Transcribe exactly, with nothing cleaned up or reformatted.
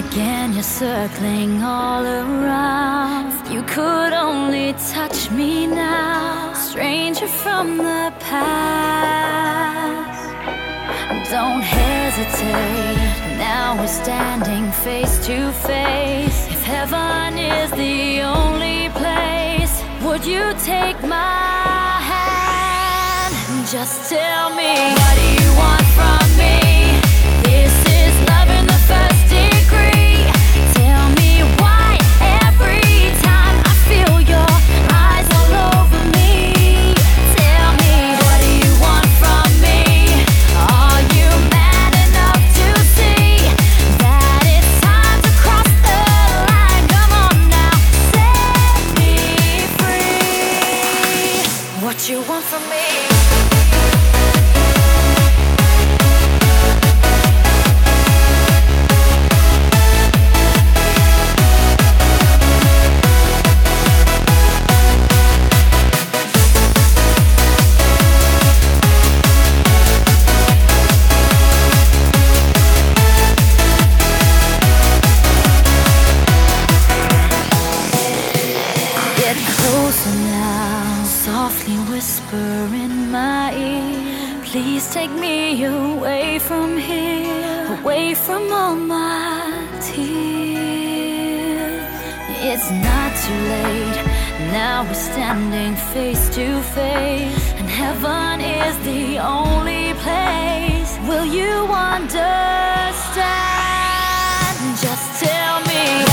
Again, you're circling all around. If you could only touch me now, stranger from the past. Don't hesitate, now we're standing face to face. If heaven is the only place, would you take my hand? Just tell me, what do you want from me? This is love in the first degree. Tell me why every time I feel your eyes all over me. Tell me, what do you want from me? Are you man enough to see that it's time to cross the line? Come on now, set me free. What you want from me? Closer now, softly whisper in my ear. Please take me away from here, away from all my tears. It's not too late, now we're standing face to face, and heaven is the only place. Will you understand? Just tell me.